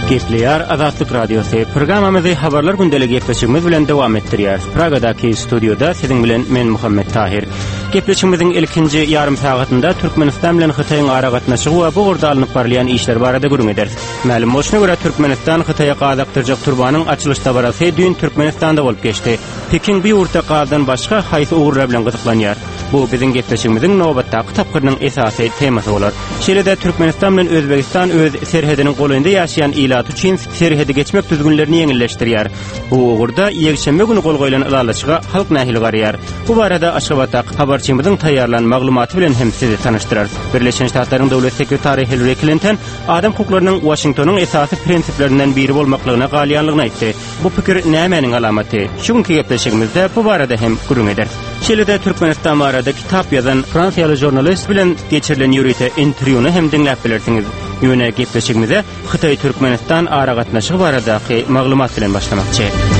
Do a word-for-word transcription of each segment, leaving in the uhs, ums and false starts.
Gepliyar Azatlyk Radiosu programamyzy habarlar gündelik gepleşigimiz bilen dowam etdirýär. Pragadaky studioda siziň bilen men Muhammed Tahir. Gepleşigimiziň ilkinji ýarym sagatynda Türkmenistan bilen Hytaýyň ara gatnaşygy we bu gurda alınıp barlayan işler barada gürüň eder. Ma'lum bolşuna görä Türkmenistan Hytaýa gazakdyrjak turbanyň açylyş tabarasy dün Türkmenistanda bolup geçdi. Pekin bir urta gazdan başga haýsy ugurlar bilen gyzyklanýar. Bu biziň gepleşigimiziň nobatdaky tapgyrnyň esasy temasy bolar. Şeýle-de Türkmenistan bilen Özbegistan öz serhediniň golynda ýaşaýan ilat üçin serhedi geçmek düzgünlerini ýeňilleşdirýär. Bu ugurda ýekşembe güni gol goýulan ýalaşyga halk nähili garýar. Bu barada Aşgabatda habarçymyzyň taýýarlan maglumaty bilen hem sizi tanyşdyrar. Birleşen Ştatlaryň dowlat sekretary Hillary Clinton adam hukuklarynyň Washingtonyň esasy prinsiplerinden biri bolmaklygyna galýanlygyny aýtdy. Bu pikir nämenin alamaty? Şuňky gepleşigimizde bu barada hem gürüň eder. Şeýle-de Türkmenistan barada kitap ýazan Fransiýaly jurnalist bilen geçirilen ýürüýte interwýuny hem dinläp bilersiňiz. Ýöne gepleşigimize Hytaý Türkmenistan ara gatnaşygy baradaky maglumat bilen başlamakçy.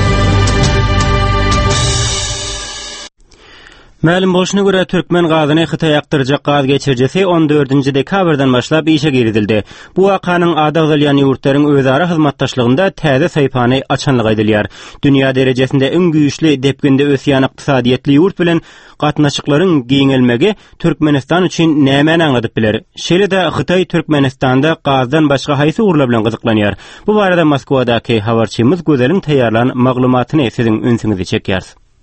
Ma'lum bolşuna görä Türkmen gazyny Hytaýa aktyrjak gaz geçirjesi on dördünji dekabrdan başlap işe giridildi. Bu wakanyň adag gelýän ýurtlaryň özara hyzmatdaşlygynda täze saýpany açanlyk edilýär. Dünýä derejesinde iň güýçli depginde ösýän ykdysadyetli ýurt bilen gatnaşyklaryň giňelmegi Türkmenistan üçin näme aňladyp biler. Şeýle-de Hytaý Türkmenistanda gazdan başga haýsy ugurlar bilen gyzyklanýar. Bu barada Moskwadaky habarçymyz Gözeliň taýýarlan maglumatyny siziň önüňizde çekýär.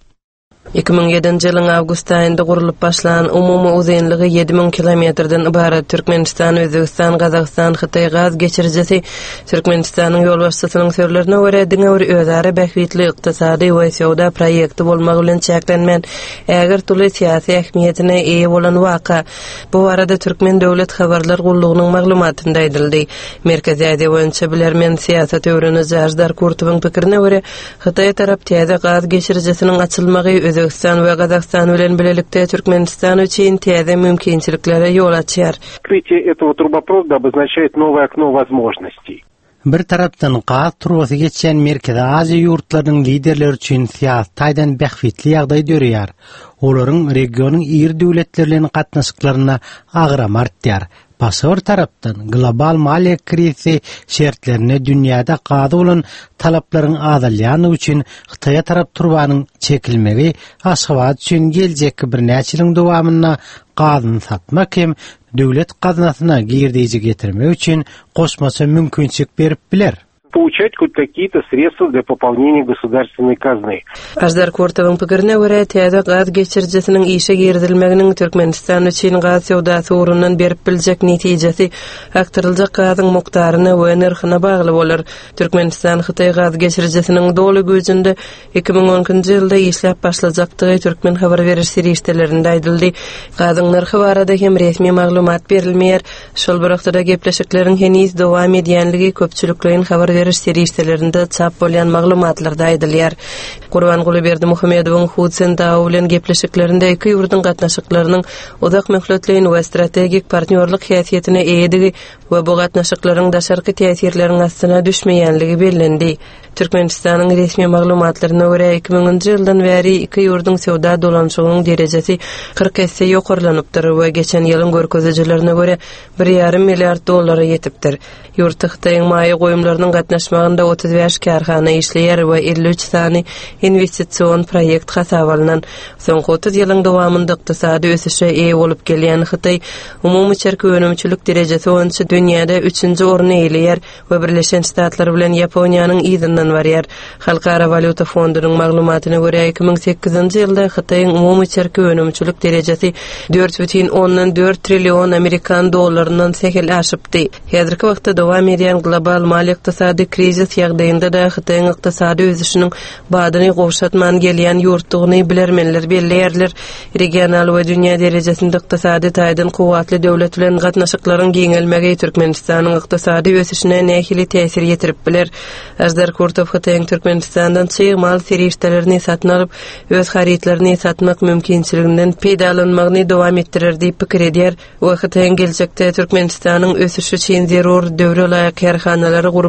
iki ming ýedinji ýylyň awgust aýynda gurulyp başlanan umumy uzunlygy ýedi ming kilometrden ibaret Türkmenistan, Özbegistan, Gazakystan, Hytaý gaz geçirjesi Türkmenistanyň ýol başçysynyň sözlerine görä diňe bir özara bähwitli ykdysady we sowda proýekti bolmagy bilen çäklenmän äger tuly syýasy ähmiýetine eýe bolan waka. Bu arada Türkmen döwlet habarlar gullugynyň maglumatynda aýdyldy. Merkezi Aziýa boýunça bilermen siýasat öwreni Ajdar Kurtowyň pikirine görä Hytaý tarap täze gaz geçirjesiniň açylmagy Özbegistan we Gazakystan bilen bilelikde Türkmenistan üçin täze mümkinçiliklere ýol açýar. Открытие этого трубопровода обозначает новое окно возможностей. Bir tarapdan gaz trubasy geçen Merkezi Aziýa ýurtlarynyň liderleri üçin syýasatydan bähwitli ýagdaý dörýär. Olaryň regionyň ýer döwletleriniň gatnaşyklaryna agram artýar. Başga bir tarapdan global maliýe krizi şertlerine dünýäde gaz bolan talaplaryň azalýany üçin Hytaýa tarap turbanyň çekilmegi Aşgabat üçin geljek bir näçe ýylyň dowamyna gazyny satmak hem döwlet gaznasyna girdiği getirmek üçin goşmasy mümkinçilik berip biler. Получать хоть какие-то средства для пополнения государственной казны. Ajdar Kurtowyň pikirine görä täze gaz geçirjesiniň işe girdilmeginiň Türkmenistan üçin gaz sowdasy urundan berip biljek netijesi aktyrıljak gazyň mukdaryna we narhyna bagly bolar. Türkmenistan Hytaý gaz geçirjesiniň doly güýjünde iki ming onunçy ýylda işläp başlajakdygy Türkmen habar beriş serişdelerinde aýdyldy. Gazyň narhy barada hem resmi maglumat berilmeýär. Şol bir wagtda gepleşikleriň heniz dowam edýänligi köpçüliklerin habar beriş serişdelerinde çap bolýan maglumatlarda aýdylýar. Gurbanguly Berdimuhammedowyň Hudsen dawy bilen gepleşiklerinde iki ýurtdyň gatnaşyklarynyň uzak möhletliğin we strategik partnerlik häsiýetine eýdigi we bu gatnaşyklaryň daşarky täsirleriň astyna düşmeýänligi bellendi. Türkmenistanyň resmi maglumatlaryna görä iki minginji ýyldan bäri iki ýurtdyň sowda dolanşygynyň derejesi kırk hesse ýokarlanypdyr we geçen ýylyň görkezijilerine görä bir ýarym milliard dollara ýetipdir. Ýurtda Hytaýyň maýy goýumlarynyň gatnaşmagynda otuz beş karhana işleýär we elli üç sany investision proýekt hasap alynan. Soňky otuz ýylyň dowamynda ykdysady ösüşe eýe bolup gelýän Hytaý umumy çerki önümçilik derejesi boýunça dünýäde üçünji orny eýleýär we Birleşen Ştatlar bilen Ýaponiýanyň ýygynyň barýar. Halkara Valyuta Fondunyň maglumatyna görä iki ming sekizinji ýylda Hytaýyň umumy çerki önümçilik derejesi dört бүтүн oňdan dört trillion Amerikan dollarynyň sehel aşypdy. Häzirki wagtda dowam edýän global maliýe ykdysady krizis ýagdaýynda da Hytaýyň ykdysady ösüşiniň badyny gowşatman gelýän ýurtdugyny bilermenler belleýärler. Regional we dünýä derejesinde ykdysady taýdan kuwatly döwlet bilen gatnaşyklaryň giňelmegi Türkmenistanyň ykdysady ösüşine nähili täsir ýetirip biler. Ajdar Kurtow Hytaýyň Türkmenistandan çygymal serişdelerini satyn alyp öz haritlerini satmak mümkinçiliginden peýdalanmagyny dowam etdirer diýip pikir edýär. We Hytaýyň geljekde Türkmenistanyň ösüşi üçin zerur döwre laýyk karhanalary gurmak we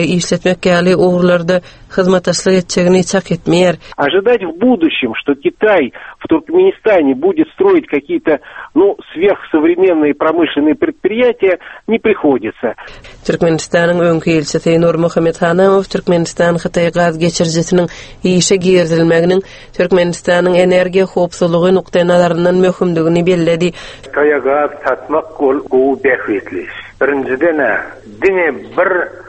gaý işletmek ýaly uğurlarda hyzmataşlyk etjegini çak etmeýär. Ожидать в будущем, что Китай в Туркменистане будет строить какие-то, ну, сверхсовременные промышленные предприятия, не приходится. Türkmenistanyň öňkü elçisi Nur Muhammed Hanamow Türkmenistan Hytaý gaz geçirjisiniň işe girdilmeginiň Türkmenistanyň energiýa howpsuzlygy nukta nazaryndan möhümdigini belledi. Hytaýa gaz satmak ol gowy bähwetli. Birinciden dine bir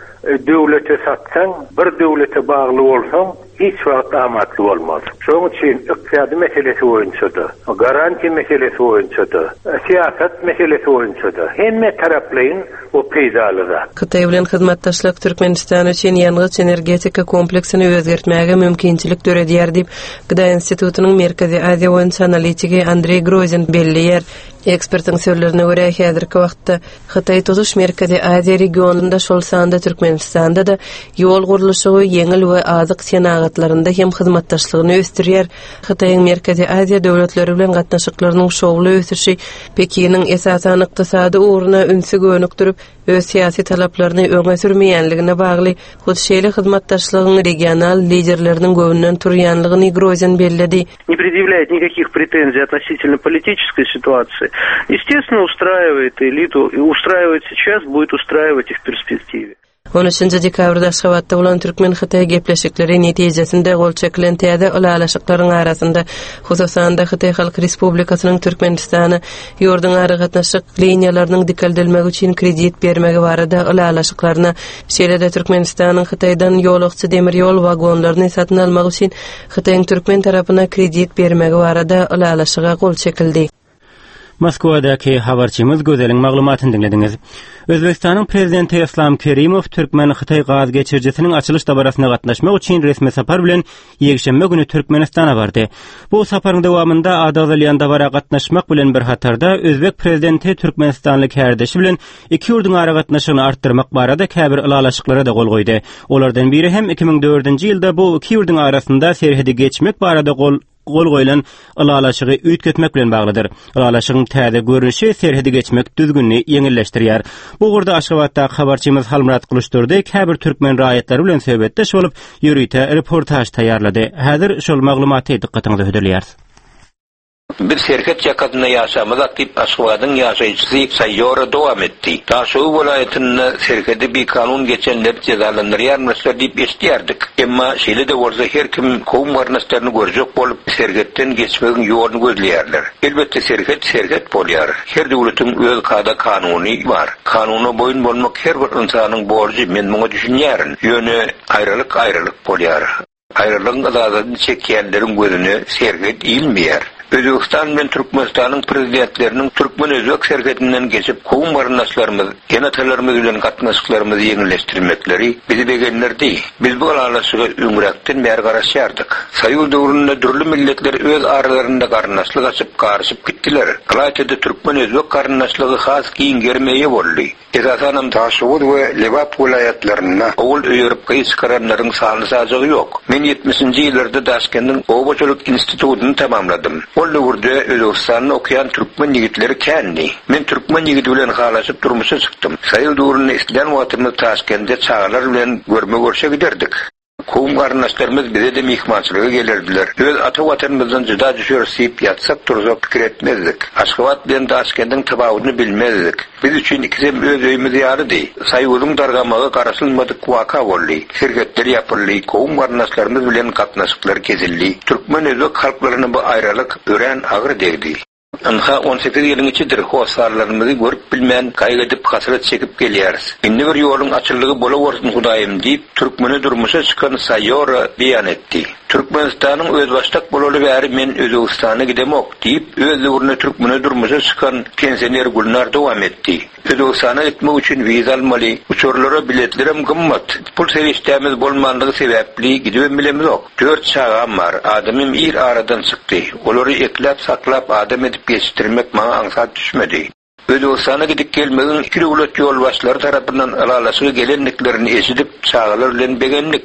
döwlete satsaň, bir döwlete bagly bolsaň, hiç wagt amatly bolmaz. Şoň üçin iqtisadi meselesi boýunça-da, garanti meselesi boýunça-da, siýasat meselesi boýunça-da hemme taraplaryň o peýdalygy. Hytaý bilen hyzmatdaşlyk Türkmenistan üçin ýalňyz energetika kompleksini özgertmäge mümkinçilik döredýär diýip Gyda institutynyň Merkezi Aziýa boýunça analitigi Andrey Grozin belliýär. Ekspertiň sözlerine görä häzirki wagtda Hytaý tutuş Merkezi Aziýa regionunda şol sanda Türkmenistanda da ýol gurulşy ýeňil we azyk senagatlarynda hem hyzmatdaşlygyny ösdürýär. Hytaýyň Merkezi Aziýa döwletleri bilen gatnaşyklarynyň şowly ösüşi Pekiniň esasan ykdysady uğruna ünsü gönükdirip öz siyasi talaplaryny öňe sürmeýänligine bagly hutşeýli hyzmatdaşlygyň regional liderleriniň göwünden turýanlygyny Grozin belledi. Не предъявляет никаких претензий относительно политической ситуации. Естественно, устраивает элиту, и устраивает сейчас, будет устраивать и в перспективе. on üçinji dekabrda Aşgabatda bolan Türkmen-Hytaý gepleşikleri netijesinde gol çekilen täze ulalaşyklaryň arasynda hususan da Hytaý Halk Respublikasynyň Türkmenistana ýordun ary gatnaşyk liniýalarynyň dikildilmegi üçin kredit bermegi barada ulalaşyklaryna şeýle-de Türkmenistanyň Hytaýdan ýolukçy demir ýol wagonlaryny satyn almak üçin Hytaýyň Türkmen tarapyna kredit bermegi barada ulalaşyga gol çekildi. Moskowadaky habarçymyz Gözeliň maglumatyny dinlediňiz. Özbekistanyň prezidenti Islom Kerimow Türkmen-Hytaý gaz geçirjisiniň açylyş dabarasyna gatnaşmak üçin resmi sapar bilen ýekşembe güni Türkmenistana bardy. Bu saparyň dowamynda Adalyň dabara gatnaşmak bilen bir hatarda Özbek prezidenti Türkmenistanlyk härdeşi bilen iki ýurduň ara gatnaşygyny artdyrmak barada käbir ulalaşyklara da gol goýdy. Olardan biri hem iki ming dördünji ýylda bu iki ýurduň arasynda serhedi geçmek barada gol gol goýulan ulalaşygy üýtgetmek bilen baglydyr. Ulalaşygyň täze görünüşi serhedi geçmek düzgünni ýeňilleşdirýär. Bu gurda Aşgabatda habarçymyz Halmurat Kılıçdurdy käbir türkmen raýatlary bilen söhbetdeş bolup ýürüýte reportaj taýýarlady. Häzir şol maglumaty dikkatiňizi höderliýär. Bir serket yakadına yaşamada tip Aşgabat'ın yaşayıcısı Sayyora devam etti. Taşoğu vilayetinde serketi bir kanun geçenler cezalandırıyanmışlar deyip istiyardık. Ama şeyle de orada her kim kovum varnaslarını görecek bolup serketten geçmenin yolunu gözleyerler. Elbette serket serket bolyar. Her devletin öz kada kanuni var. Kanuna boyun bolmak her bir insanın borcu men bunu düşünýärin. Yönü ayrılık ayrılık bolyar. Ayrılığın azadını çekýänleriň gözüne serket ilmeýär. Özbekistan bilen Türkmenistanyň prezidentläriniň Türkmen özbek serketinden geçip kovum barnaşlarymyz, genatalarymyz bilen gatnaşyklarymy ýeňilleşdirmekleri bizi begenlerdi. Biz bu ulalaşyga öňrekden bäri garaşýardyk. Saýul döwründe dürli milletler öz aralarynda garnaşlyk açyp garşyp gitdiler. Galatyada Türkmen özbek garnaşlygy has giň germeýe boldy. Esasanam Taşowut we Lewat vilayetlerinde owul öýürüp gyýçyranlaryň sany sajagy ýok. Men ýetmişinji ýyllarda Daşkendiň Obaçylyk institutyny tamamladym. Ol döwürde Özbekistanyň okyan türkmen ýigitleri kändi. Men türkmen ýigiti bilen halaşyp durmuşa çykdym. Saýul döwründe isleýän wagtymda Taşkentde çağlar bilen görme görşe giderdik. Kovum garnaşlarymyz bize de mihmançylyga gelirdiler. Öz ata watanymyzdan juda düşürüp ýatsak turzak pikir etmezdik. Aşgabat bilen Daşkendiň tabawyny bilmezdik. Biz üçin ikisem öz öýümüz ýarydy. Saýulyň dargamagy garaşylmadyk waka boldy. Sergetler ýapyldy, kovum garnaşlarymyz bilen gatnaşyklar kesildi. Türkmen özbek halklaryny bu aýralyk ören agyr degdi. Anha on sekiz ýylyň içidir howsarlarymyzy görüp bilmän gaýgydyp hasret çekip gelýäris. Indi bir ýoluň açylygy bola bolsun Hudaýym diýip türkmeni durmuşa çykan Saýora beýan etdi. Türkmenistanyň öz başdak bolaly bäri men Özbekistana gidemok diýip öz ýurduny türkmeni durmuşa çykan pensioner Gulnar dowam etdi. Özbekistana gitmek üçin viza almaly, uçurlara biletlerim gymmat. Pul serişdämiz bolmandygy sebäpli gidip bilemizok. Dört çağam bar, adamym ir aradan çykdy. Olary eklep saklap adam edip geçirmek maňa aňsat düşmedi. Özbekistana gidip gelmegin iki döwlet ýolbaşlary tarapyndan alalaşyga gelenliklerini eşidip çağalar bilen begenlik.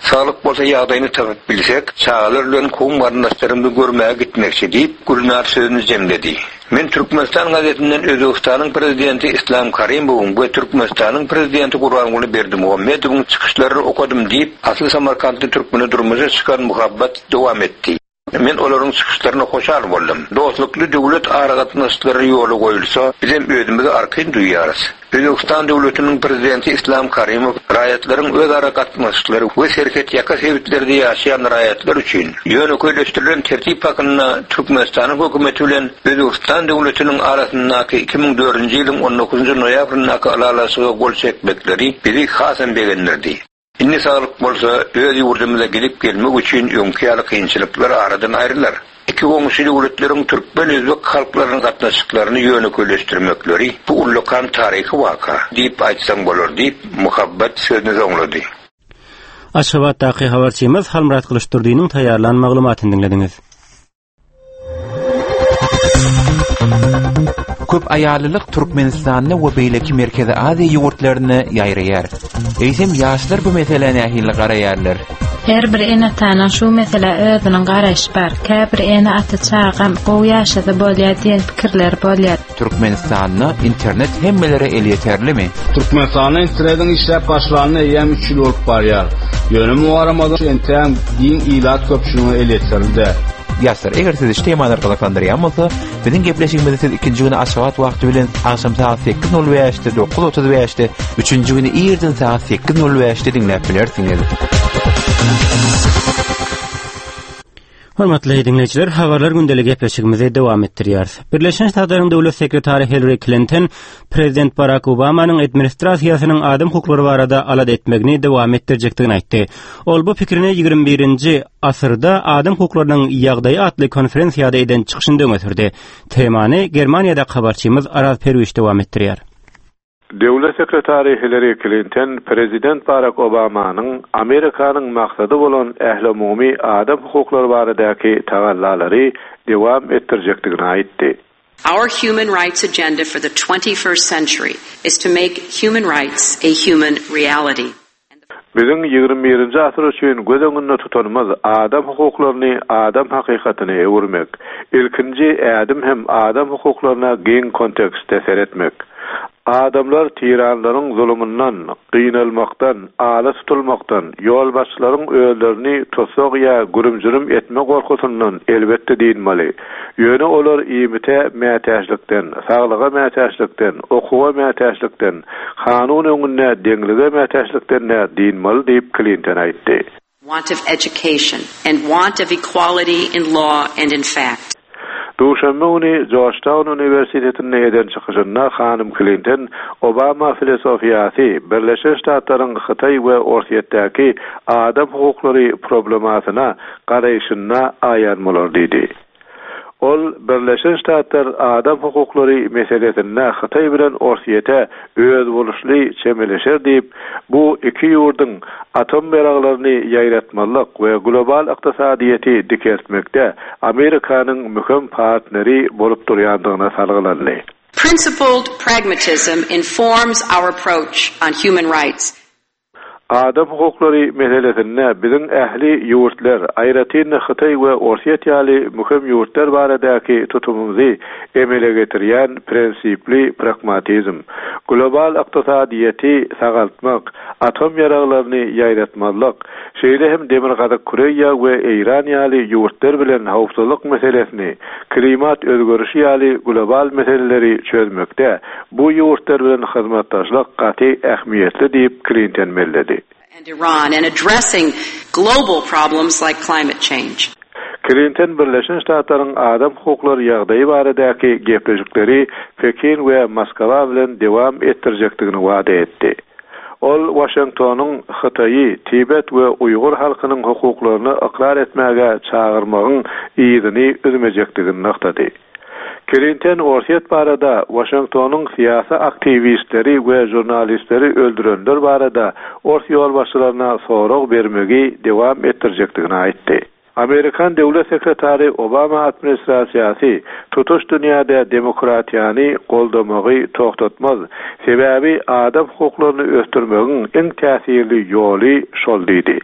Sağlık bolsa ýagdaýyny taýyp bilsek, çağalar bilen kum barnaşlaryny görmäge gitmekçi diýip Gülnar sözüni jemledi. Men Türkmenistan gazetinden Özbekistanyň prezidenti Islam Karimowyň we Türkmenistanyň prezidenti Gurbanguly Berdimuhammedowyň çykyşlaryny okudum diýip asly Samarkandda türkmeni durmuşa çykan muhabbat dowam etdi. Men olaryň çykyşlaryna hoşal boldum. Dostlukly döwlet aragatnaşlary ýoly goýulsa, bizim özümizi arkayn duýarys. Özbekistan döwletiniň prezidenti Islam Karimow raýatlaryň öz aragatnaşlary we şerket ýaka sebäplerde ýaşaýan raýatlar üçin ýöne köýleşdirilen tertip hakyna Türkmenistanyň hökümeti bilen Özbekistan döwletiniň arasyndaky iki ming dördünji ýylyň on dokuzunji noýabryndaky alalaşyga gol çekmekleri biri hasam begenlerdi. Inni sağlık bolsa öz ýurdumyza gelip gelmek üçin öňkýaly kynçylyklar aradan aýrylar. Iki goňşy döwletleriň türkmen özbek halklarynyň gatnaşyklaryny ýöne köýleşdirmekleri bu ullukan taryhy waka diýip aýtsam bolar diýip muhabbat sözüni soňlady. Aşgabatdaky habarçymyz Halmurat Kılıçdurdynyň taýýarlan maglumatyny dinlediňiz. Köp aýalylyk Türkmenistanyň we beýleki Merkezi Aziýa ýurtlaryny ýaýraýar. Eýsem ýaşlar bu meseleni ähli garaýarlar. Her bir ene tana şu mesele özüniň garaşy bar. Käbir ene aty çağam o ýaşada bolýar diýen pikirler bolýar. Türkmenistanyň internet hemmelere el ýeterlimi? Türkmenistanyň internetiň işläp başlanyny ýem üç ýyl bolup barýar. Ýöne muwaramada internet diň ilat köpçüligine el ýeterildi. Ýaşlar, eger siz işlemany arkalandyrýan bolsa, biziň gepleşigimizi siz ikinji güni aşgabat wagty bilen akşam saat sekiz nol beşde, dokuz otuz beşde, üçünji güni ýerden saat sekiz nol beşde dinläp bilersiňiz. Hormatly dinleyijiler, habarlar gündelik gepleşigimizi dowam etdirýär. Birleşen Ştatlaryň döwlet sekretary Hillary Clinton Prezident Barack Obamanyň administrasiýasynyň adam hukuklary barada alad etmegini dowam etdirjekdigini aýtdy. Ol bu pikirini ýygrimi birinji asyrda adam hukuklarynyň ýagdaýy atly konferensiýada eden çykyşynda öňerdi. Temany Germaniýada habarçymyz Araz Perwiş dowam etdirýär. Döwlet sekretary Hillary Clinton Prezident Barack Obamanyň Amerikanyň maksady bolan ähli umumy adam hukuklary baradaky tagallalary dowam etdirjekdigini aýtdy. Our human rights agenda for the twenty-first century is to make human rights a human reality. Biziň ýygrimi birinji asyr üçin göz öňünde tutanymyz adam hukuklaryny adam hakykatyny ewirmek. Ilkinji adam hem adam hukuklaryna geň kontekstde seretmek. Adamlar tiranlaryň zulmyndan, gynalmakdan, ala tutulmakdan, ýol başlaryň öýlerini tosok ýa gürümjürüm etme gorkusyndan elbetde diýilmeli. Ýöne olar iýmite mätäçlikden, saglyga mätäçlikden, okuwa mätäçlikden, kanun öňünde deňlige mätäçlikden diýilmeli diýip Clinton aýtdy. Want of education and want of equality in law and in fact. Duşanbe uni Georgetown Üniversitetinde eden çykyşynda Hanım Clinton Obama filosofiýasy Birleşen Ştatlaryň Hytaý we Ortaýatdaky adam hukuklary problematyna garaýşyna aýanmalar diýdi. Ol Birleşen Ştatlar adam hukuklary meselesinde Hytaý bilen Ortaýata öz boluşly çemeleşer diýip bu iki ýurdyň atom beraglaryny ýaýratmalyk we global ykdysadyýety dikertmekde Amerikanyň möhüm partneri bolup durýandygyna salgylandy. Principled pragmatism informs our approach on human rights. Adam hukuklary meselesinde biziň ähli ýurtlar, aýratyn Hytaý we Ortaýatly möhüm ýurtlar baradaky tutumumuzy emele getirýän prinsipli pragmatizm, global ykdysadyýety sagaltmak, atom ýaraglaryny ýaýratmalyk, şeýle hem demir gadak Koreýa we Iran ýaly ýurtlar bilen howpsuzlyk meselesini, klimat özgörüşi ýaly global meseleleri çözmekde bu ýurtlar bilen hyzmatdaşlyk gaty ähmiýetli diýip Clinton melledi. And Iran and addressing global problems like climate change. Clinton Birleşen Ştatlaryň adam hukuklary ýagdaýy baradaky gepleşikleri Pekin we Moskwa bilen dowam etdirjekdigini wada etdi. Ol Washingtonyň Hytaýy, Tibet we Uýgur halkynyň hukuklaryny ikrar etmäge çağırmagyň ýygyny üzmejekdigini naktady. Clinton Ortaýat barada Washingtonyň siýasy aktivistleri we jurnalistleri öldürenler barada orta ýol başçylaryna sorag bermegi dowam etdirjekdigini aýtdy. Amerikan döwlet sekretary Obama administrasiýasy tutuş dünýäde demokratiýany goldamagy toktatmaz. Sebäbi adam hukuklaryny ösdürmegiň iň täsirli ýoly şol diýdi.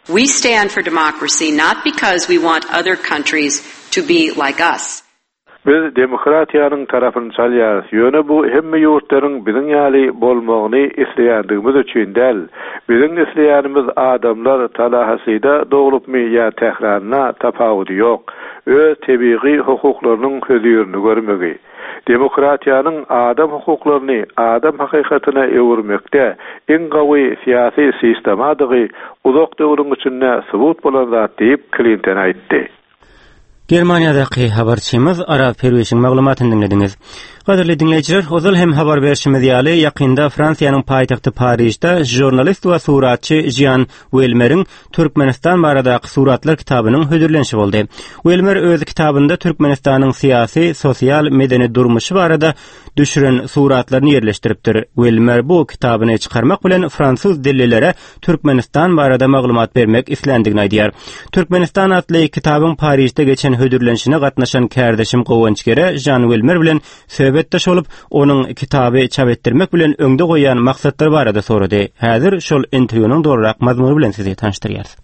We stand for democracy not because we want other countries to be like us. Biz demokratiýanyň tarapyny çalýar. Ýöne bu hemme ýurtlaryň biziň ýaly bolmagyny isleýändigimiz üçin däl. Biziň isleýänimiz adamlar talahasyda dogulupmy ýa tähraryna tapawudy ýok. Öz tebiği hukuklarynyň hödürini görmegi. Demokratiýanyň adam hukuklaryny, adam hakykatyna ewirmekde iň gawy syýasy sistemadygy uzak döwrüň içinde subut bolan zat diýip Clinton aýtdy. Germaniýadaky habarçymyz Arap Perweşiň maglumatyny dinlediňiz. Gaderli dinleýijiler, ozal hem habar berişimiz ýaly ýakynda Fransiýanyň paýtagty Paryjda jurnalist we suratçy Jean Welmer'iň Türkmenistan baradaky suratlar kitabynyň hödürlenşi boldy. Welmer öz kitabynda Türkmenistanyň syýasy, sosial, medeni durmuşy barada düşüren suratlaryny ýerleşdiripdir. Welmer bu kitabyny çykarmak bilen fransuz dillilere Türkmenistan barada maglumat bermek islendigini aýdýar. Türkmenistan atly kitabyň Paryjda geçen hödürlenşine gatnaşan kärdeşim Gowançgere Jean Welmer bilen söhbetdeş olup onun kitaby çap etdirmek bilen öňde goýan maksatlar barada sorady. Häzir şol interwýunyň dogrurak mazmuny bilen sizi tanıştyrýar.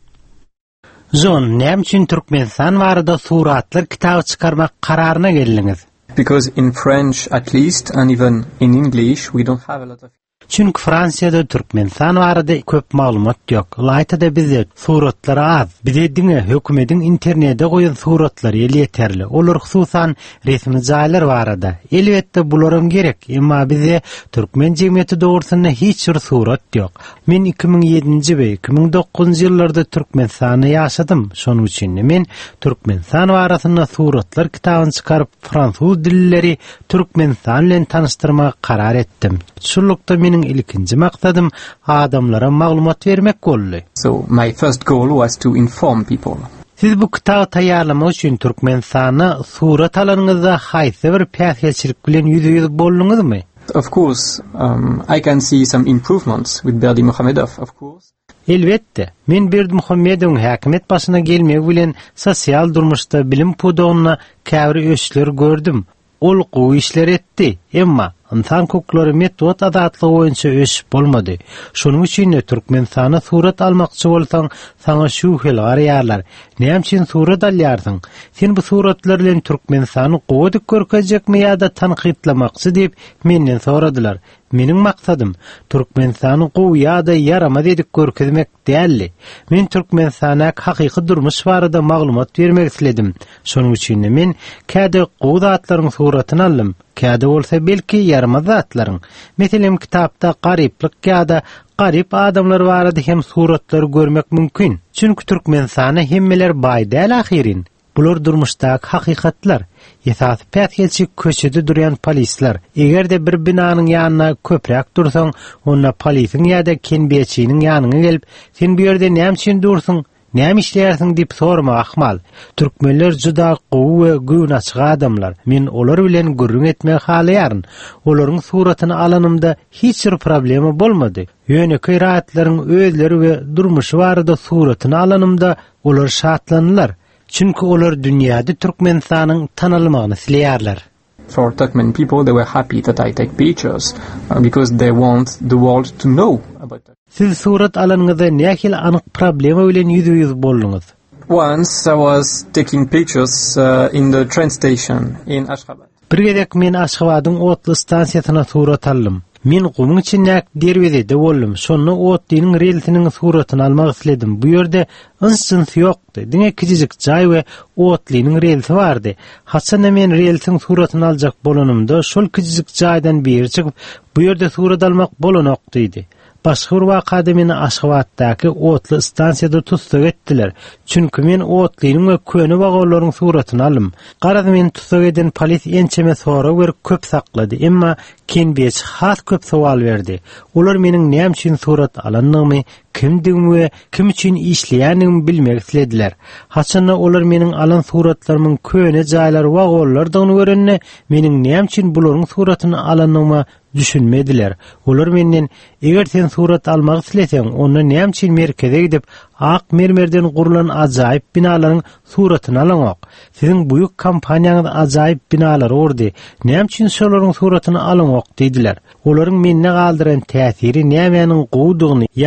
Jean, näme üçin Türkmenistan barada suratlar kitaby çykarmak kararyna geldiňiz? Because in French at least and even in English we don't have a lot of Çünki Fransiýada Türkmenistan barada köp maglumat ýok. Laýtada bizde suratlar az. Bizde diňe hökümetiň internetde goýan suratlar ýeli ýeterli. Olar hususan resmi jaýlar barada. Elbetde bularyň gerek, emma bizde türkmen jemgyýeti dogrusyna hiç bir surat ýok. Men iki ming ýedinji we iki ming dokuzunji ýyllarda Türkmenistanda ýaşadym. Şonuň üçin men Türkmenistan barasyna suratlar kitabyny çykaryp fransuz dilleri Türkmenistan bilen tanıştyrmaga karar etdim. Şulukda meniň ilkinji maksadım adamlara maglumat bermek boldy. So my first goal was to inform people. Siz bu kitaby taýýarlamak üçin Türkmenistany surat alanyňyzda haýsy bir päsgelçilik bilen ýüze-ýüze bolduňyzmy? Of course, um, I can see some improvements with Berdi Muhammedov, of course. Elbetde, men Berdi Muhammedowyň häkimet başyna gelmegi bilen sosial durmuşda bilim pudogyna käbir öşler gördüm. Ol gowy işler etdi, emma insan hukuklary metod adatlygy boýunça öş bolmady. Şonuň üçin Türkmenistana surat almakçy bolsaň, saňa şu hil garýarlar. Näme üçin surat alýarsyň? Sen bu suratlar bilen Türkmenistany gowy görkezjekmi ýa-da tanqidlamakçy diýip menden soradylar. Meniň maksadym Türkmenistany gowy ýa-da yarama dedik görkezmek däldi. Men Türkmenistana hakyky durmuş barada maglumat bermek isledim. Şonuň üçin men käde gowy zatlaryň suratyny aldym. Käde bolsa belki yarama zatlaryň. Meselem kitapda garyplyk ýa-da garyp adamlar barada hem suratlar görmek mümkin. Çünki Türkmenistana hemmeler baý däl ahyrin. Bular durmuşdaky hakykatlar. Esas pätgelçi köçede durýan polisler. Egerde bir binanyň ýanyna köprek dursaň, onda polisiň ýa-da kenbeçiniň ýanyna gelip, sen bu ýerde näme üçin dursyň? Näme işleýärsiň diýip sormak ahmal. Türkmenler juda gowy we güýnaçyk adamlar. Men olar bilen gürrüň etmek halaýaryn. Olaryň suratyny alanymda hiç bir problema bolmady. Ýöne rahatlaryň özleri we durmuşy barada suratyny alanymda olar şatlanýar. Çünki olar dünýäde Türkmenistanyň tanalmagyny isleýärler. For Turkmen people, they were happy that I take pictures uh, because they want the world to know about that. Siz surat alanyňyzda nähil anyk problema bilen ýüze-ýüze bolduňyz? Once I was taking pictures uh, in the train station in Ashgabat. Bir gezek men Ashgabatyň otly stansiýasyna surat aldym. Men gumyň içinde derwezede boldum. Şonu otlynyň relsiniň suratyny almak isledim. Bu ýerde ınsçyns ýokdy. Diňe kijik jaý we otlynyň relsi bardy. Haçan men relsiň suratyny aljak bolanymda şol kijik jaýdan beri çykyp bu ýerde surat almak bolanokdy. Başga bir wakada meni Aşgabatdaky otly stansiýada tutsak etdiler. Çünki men otlynyň we köne bagalaryň suratyny aldym. Garadym men tutsak eden polis ençeme sora bir köp saklady, emma kenbeç has köp sowal berdi. Olar meniň näme üçin surat alandygymy, kimdigimi we kim üçin işleýändigimi bilmek istediler. Haçan olar meniň alan suratlarymyň köne jaýlar bagallardygyny görenne, meniň näme üçin bularyň suratyny alandygymy düşünmediler. Olar menden eger sen surat almak isleseň, onda näme üçin merkeze gidip ak mermerden gurulan ajaýyp binalaryň suratyny alaňok. Siziň buýuk kampaniýaňyz ajaýyp binalar ordy. Näme üçin şolaryň suratyny alaňok diýdiler. Olaryň menne galdyran täsiri nämeňiň gowdugyny ýa-da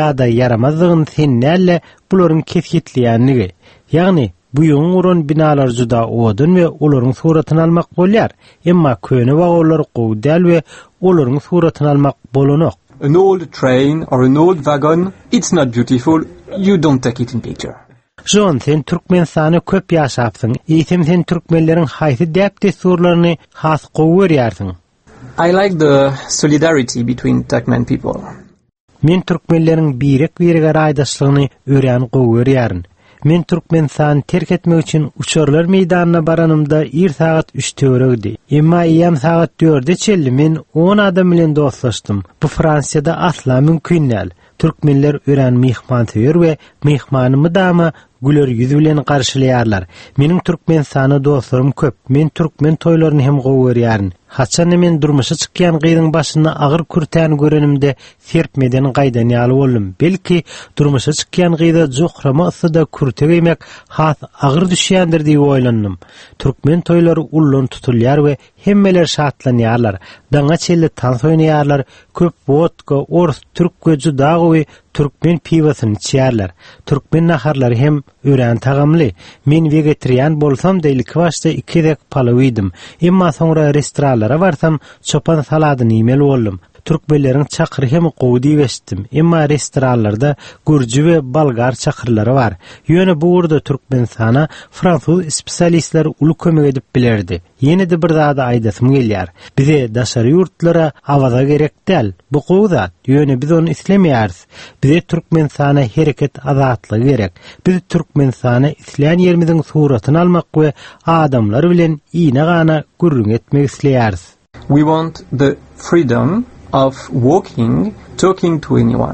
yaramazdygyny sennälle bularyň kesgitliýänligi. Ýagny bu ýoň uran binalar juda odun we olaryň suratyny almak bolýar. Emma köne wagollar gowdal we olaryň suratyny almak bolanok. An old train or an old wagon, it's not beautiful, you don't take it in picture. Jon sen Türkmenistany köp ýaşapsyň. Ýetim sen türkmenleriň haýsy däpde surlaryny has gowy görýärsiň. I like the solidarity between Turkmen people. Men türkmenleriň birek birege raýdaşlygyny öýrän gowy görýärin. Men Türkmenistan terk etmek için uçarlar meydanyna baranymda ir saat üç töregdi. Emma ýam saat dörde çelli men on adam bilen dostlaşdym. Bu Fransiýada asla mümkin näl. Türkmenler öýrän mehmansewer we mehmanymy dama güler ýüz bilen garşylaýarlar. Meniň Türkmenistana dostlarym köp. Men türkmen toýlaryny hem gowy görýärin. Haçan men durmuşa çykýan gyýdyň başyna agyr kürtän görenimde serpmeden gaýdan ýaly boldum. Belki durmuşa çykýan gyýda jokrama ysda kürte giymek has agyr düşýändir diýip oýlandym. Türkmen toýlary ullun tutulýar we hemmeler şatlanýarlar. Daňa çelli tans oýnaýarlar. Köp vodka, ors, türk we juda gowy türkmen piwasyny içýärler. Türkmen naharlary hem öýrän tagamly. Men vegetarian bolsam da ilk başda iki dek palaw ýedim. Emma soňra restoranlara barsam çopan saladyny ýemel boldum. Türkmenleriň çakyry hem gowdy bestim. Emma restoranlarda gurji we balgar çakyrlary bar. Ýöne bu urda Türkmenistana fransuz spesialistler uly kömek edip bilerdi. Ýene-de bir zada aýdasym gelýär. Bize daşary ýurtlara awaza gerek däl. Bu gowda ýöne biz onu islemýäris. Bize Türkmenistana hereket azatlygy gerek. Biz Türkmenistana isleýän ýerimiziň suratyny almak we adamlar bilen iýne gana gürrüň etmek isleýäris. We want the freedom of walking, talking to anyone.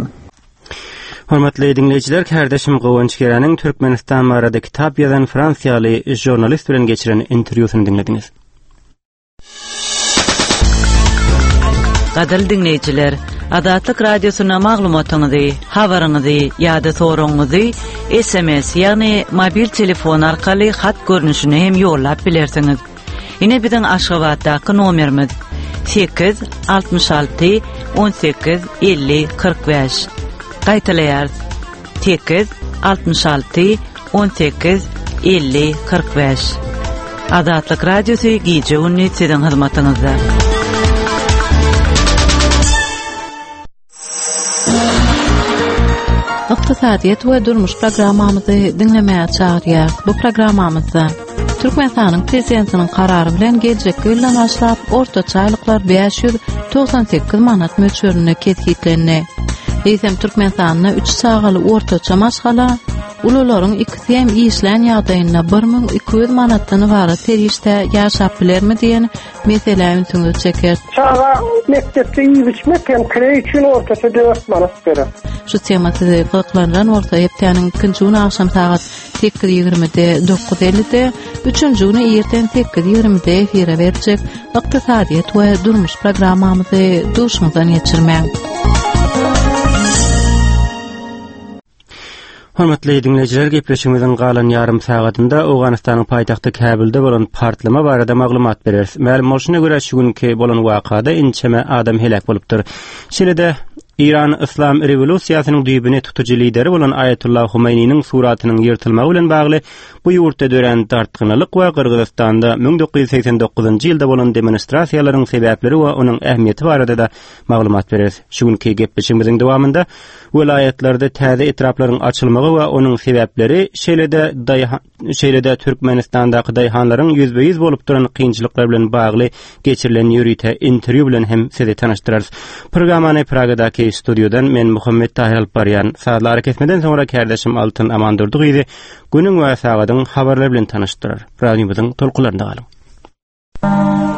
Hormatly dinleyijiler, kardeşim Gowunç Geranyň Türkmenistan barada kitap ýazan Fransiýaly jurnalist bilen geçiren interwýusyny dinlediňiz. Gadal dinleyijiler, Adatlyk radiosyna maglumatyňyzy, habaryňyzy ýa-da soraňyzy S M S ýagny mobil telefon arkaly hat görnüşine hem ýollap bilersiňiz. Ine biziň Aşgabatdaky nomerimiz sekiz altmış altı on sekiz elli kırk beş. Gaýtalaýar sekiz altmış altı on sekiz elli kırk beş. Adatlyk radiosy gije ünni siziň hyzmatyňyzda. Iqtisadiýet we durmuş programmamyzy dinlemäge çagyrýar. Bu programmamyzda Türkmenistanyň prezidentiniň karary bilen geljek ýyldan başlap ortaça aýlyklar beş ýüz doksan sekiz manat möçberine ketgitlenne. Eýsem Türkmenistanyna üç sagaly ortaça maşgala ulularyň ikisi hem işlän ýagdaýynda bir ming iki ýüz manatdan ibaret terişde ýaşap bilermi diýen meseleýi tüňe çeker. Çağa mektepde ýygyçmek hem kire üçin ortaça dört manat berer. Şu tematy gyklandan orta hepdeniň ikinji güni akşam saat sekiz ýigrimide dokuz ellide, üçüncü güni erten sekiz ýigrimide efire berjek Iqtisadiýet we durmuş programmamyzy duşmazdan geçirmek. Hormatly dinleyijiler, gepleşigimiziň galan ýarym sagatynda Awganystanyň paýtagty Kabilde bolan partlama barada maglumat bereriz. Ma'lum bolşuna görä şu günki bolan wakada inçeme adam helak bolupdyr. Şeýle-de İran İslam revolüsiýasynyň düýbüne tutuji lideri bolan Ayatullah Humayniň suratynyň ýyrtylmagy bilen bagly bu ýurtda dören tartgynylyk we Kyrgyzstanda bin dokuz ýüz seksen dokuzynjy ýylda bolan demonstrasiýalaryň sebäpleri we onuň ähmiýeti barada da maglumat bereriz. Şu günki gepleşigimiziň dowamynda welaýatlarda täze etraplaryň açylmagy we onuň sebäpleri, şeýle-de şeýle-de Türkmenistandaky daýhanlaryň yüzbe yüz bolup duran kynçylyklar bilen bagly geçirilen ýürüýte interwýu bilen hem sizi tanyşdyrarys. Programmany Pragadaky studiodan men Muhammed Tahir Alparyan saatlar kesmeden sonra kardeşim Altın Amandurdyk idi. Günüň we sagadyň habarlary bilen tanyşdyrar. Programmamyzyň tolkularynda galyň.